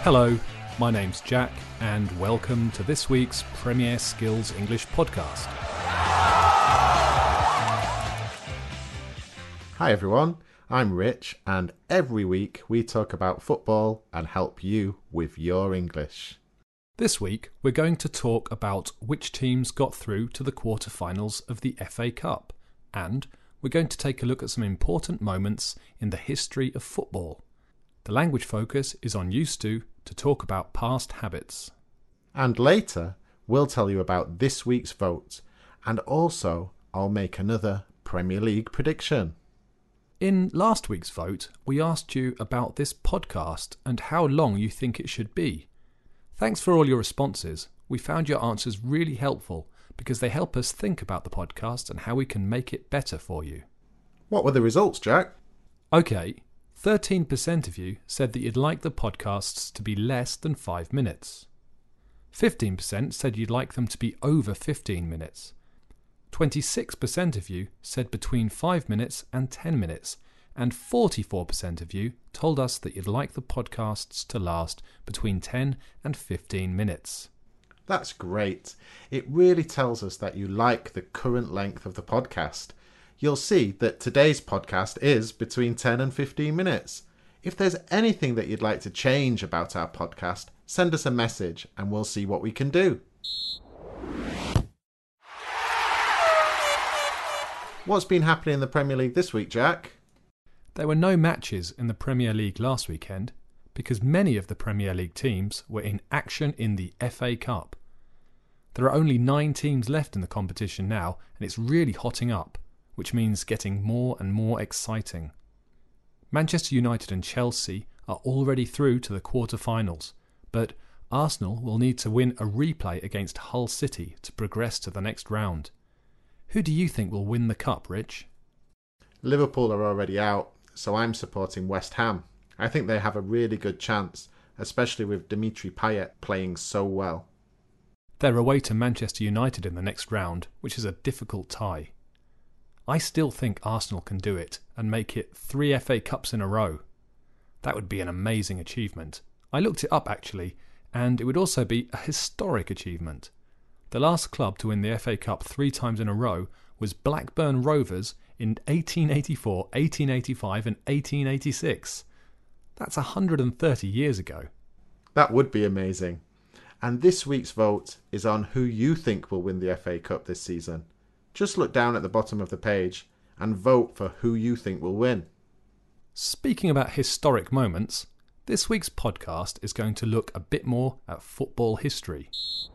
Hello, my name's Jack, and welcome to this week's Premier Skills English podcast. Hi everyone, I'm Rich, and every week we talk about football and help you with your English. This week we're going to talk about which teams got through to the quarter-finals of the FA Cup, and we're going to take a look at some important moments in the history of football. The language focus is on used to talk about past habits. And later, we'll tell you about this week's vote, and also I'll make another Premier League prediction. In last week's vote, we asked you about this podcast and how long you think it should be. Thanks for all your responses. We found your answers really helpful because they help us think about the podcast and how we can make it better for you. What were the results, Jack? Okay, 13% of you said that you'd like the podcasts to be less than 5 minutes. 15% said you'd like them to be over 15 minutes. 26% of you said between 5 minutes and 10 minutes. And 44% of you told us that you'd like the podcasts to last between 10 and 15 minutes. That's great. It really tells us that you like the current length of the podcast. You'll see that today's podcast is between 10 and 15 minutes. If there's anything that you'd like to change about our podcast, send us a message and we'll see what we can do. What's been happening in the Premier League this week, Jack? There were no matches in the Premier League last weekend because many of the Premier League teams were in action in the FA Cup. There are only 9 teams left in the competition now and it's really hotting up, which means getting more and more exciting. Manchester United and Chelsea are already through to the quarter-finals, but Arsenal will need to win a replay against Hull City to progress to the next round. Who do you think will win the cup, Rich? Liverpool are already out, so I'm supporting West Ham. I think they have a really good chance, especially with Dimitri Payet playing so well. They're away to Manchester United in the next round, which is a difficult tie. I still think Arsenal can do it and make it 3 FA Cups in a row. That would be an amazing achievement. I looked it up actually, and it would also be a historic achievement. The last club to win the FA Cup 3 times in a row was Blackburn Rovers in 1884, 1885 and 1886. That's 130 years ago. That would be amazing. And this week's vote is on who you think will win the FA Cup this season. Just look down at the bottom of the page and vote for who you think will win. Speaking about historic moments, this week's podcast is going to look a bit more at football history.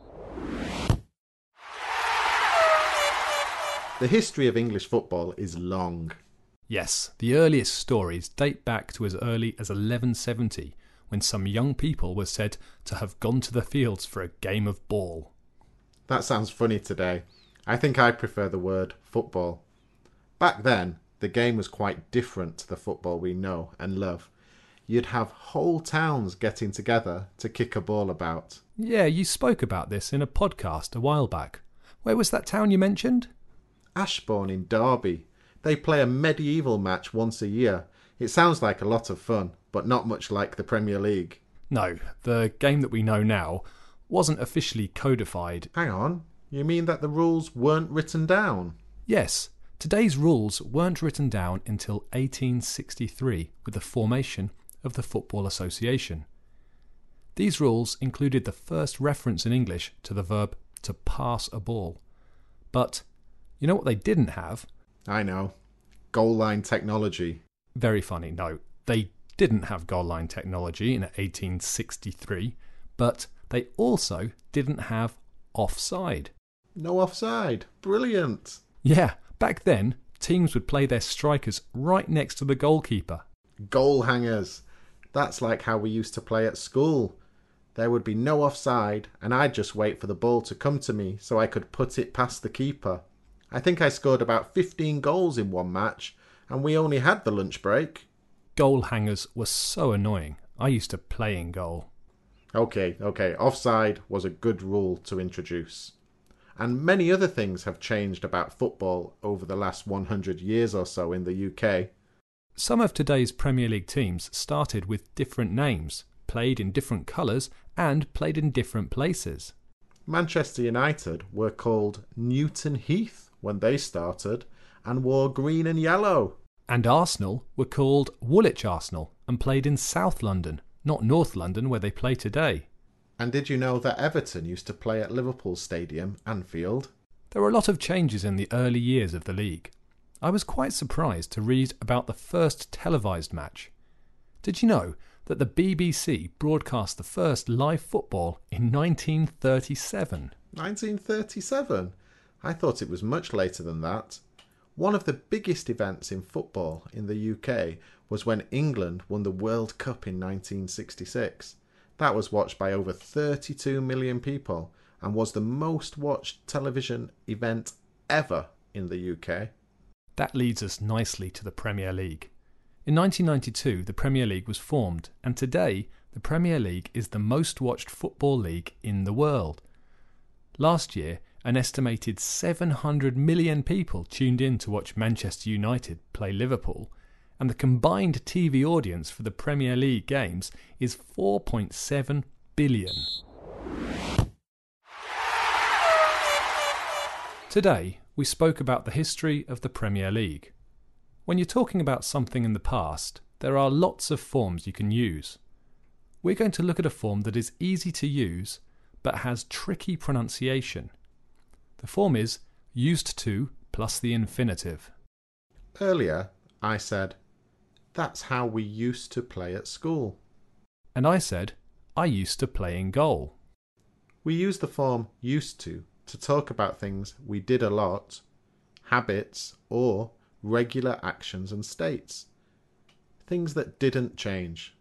The history of English football is long. Yes, the earliest stories date back to as early as 1170, when some young people were said to have gone to the fields for a game of ball. That sounds funny today. I think I prefer the word football. Back then, the game was quite different to the football we know and love. You'd have whole towns getting together to kick a ball about. Yeah, you spoke about this in a podcast a while back. Where was that town you mentioned? Ashbourne in Derby. They play a medieval match once a year. It sounds like a lot of fun, but not much like the Premier League. No, the game that we know now wasn't officially codified. Hang on, you mean that the rules weren't written down? Yes, today's rules weren't written down until 1863 with the formation of the Football Association. These rules included the first reference in English to the verb to pass a ball. But you know what they didn't have? I know. Goal line technology. Very funny. No, they didn't have goal line technology in 1863, but they also didn't have offside. No offside. Brilliant. Yeah, back then, teams would play their strikers right next to the goalkeeper. Goal hangers. That's like how we used to play at school. There would be no offside, and I'd just wait for the ball to come to me so I could put it past the keeper. I think I scored about 15 goals in one match, and we only had the lunch break. Goal hangers were so annoying. I used to play in goal. Okay. Offside was a good rule to introduce. And many other things have changed about football over the last 100 years or so in the UK. Some of today's Premier League teams started with different names, played in different colours and played in different places. Manchester United were called Newton Heath when they started and wore green and yellow. And Arsenal were called Woolwich Arsenal and played in South London, not North London where they play today. And did you know that Everton used to play at Liverpool Stadium, Anfield? There were a lot of changes in the early years of the league. I was quite surprised to read about the first televised match. Did you know that the BBC broadcast the first live football in 1937? 1937? I thought it was much later than that. One of the biggest events in football in the UK was when England won the World Cup in 1966. That was watched by over 32 million people and was the most watched television event ever in the UK. That leads us nicely to the Premier League. In 1992, the Premier League was formed, and today the Premier League is the most watched football league in the world. Last year, an estimated 700 million people tuned in to watch Manchester United play Liverpool, and the combined TV audience for the Premier League games is 4.7 billion. Today, we spoke about the history of the Premier League. When you're talking about something in the past, there are lots of forms you can use. We're going to look at a form that is easy to use, but has tricky pronunciation. The form is used to plus the infinitive. Earlier, I said, that's how we used to play at school. And I said, I used to play in goal. We use the form used to talk about things we did a lot, habits, or regular actions and states. Things that didn't change.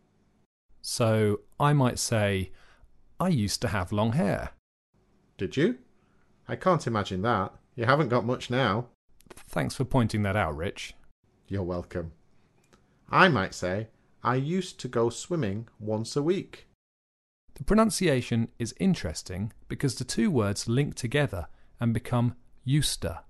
So I might say, I used to have long hair. Did you? I can't imagine that. You haven't got much now. Thanks for pointing that out, Rich. You're welcome. I might say, I used to go swimming once a week. The pronunciation is interesting because the two words link together and become "euster."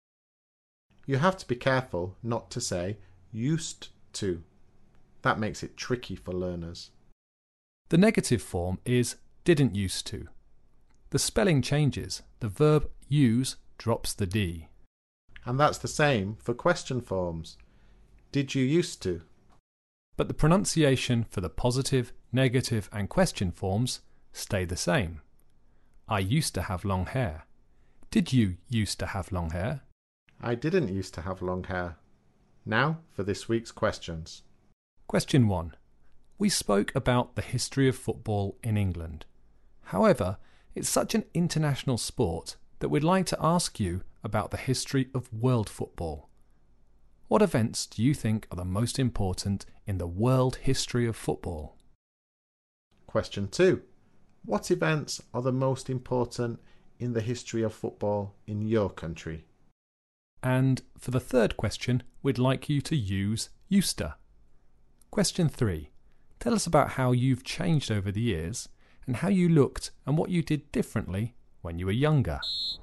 You have to be careful not to say used to. That makes it tricky for learners. The negative form is didn't used to. The spelling changes. The verb use drops the D. And that's the same for question forms. Did you used to? But the pronunciation for the positive, negative and question forms stay the same. I used to have long hair. Did you used to have long hair? I didn't used to have long hair. Now for this week's questions. Question 1. We spoke about the history of football in England. However, it's such an international sport that we'd like to ask you about the history of world football. What events do you think are the most important in the world history of football? Question 2. What events are the most important in the history of football in your country? And for the third question, we'd like you to use Euster. Question 3. Tell us about how you've changed over the years and how you looked and what you did differently when you were younger.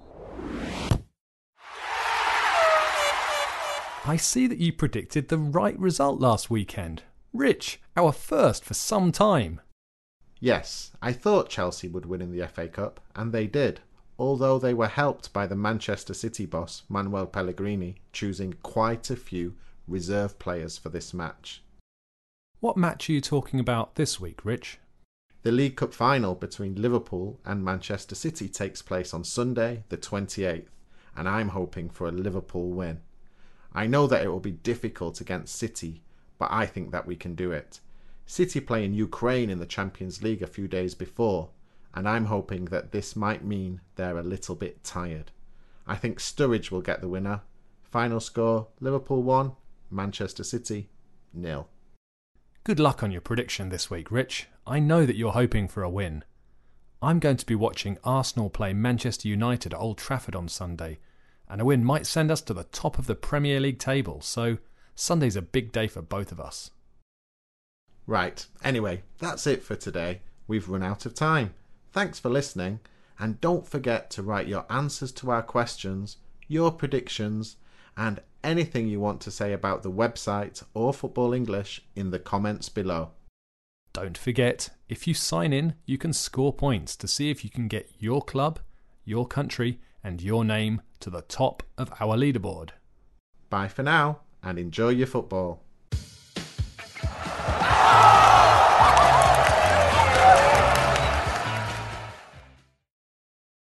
I see that you predicted the right result last weekend. Rich, our first for some time. Yes, I thought Chelsea would win in the FA Cup, and they did, although they were helped by the Manchester City boss, Manuel Pellegrini, choosing quite a few reserve players for this match. What match are you talking about this week, Rich? The League Cup final between Liverpool and Manchester City takes place on Sunday, the 28th, and I'm hoping for a Liverpool win. I know that it will be difficult against City, but I think that we can do it. City play in Ukraine in the Champions League a few days before, and I'm hoping that this might mean they're a little bit tired. I think Sturridge will get the winner. Final score, Liverpool 1, Manchester City 0. Good luck on your prediction this week, Rich. I know that you're hoping for a win. I'm going to be watching Arsenal play Manchester United at Old Trafford on Sunday, and a win might send us to the top of the Premier League table, so Sunday's a big day for both of us. Right, anyway, that's it for today. We've run out of time. Thanks for listening, and don't forget to write your answers to our questions, your predictions, and anything you want to say about the website or Football English in the comments below. Don't forget, if you sign in, you can score points to see if you can get your club, your country, and your name to the top of our leaderboard. Bye for now, and enjoy your football.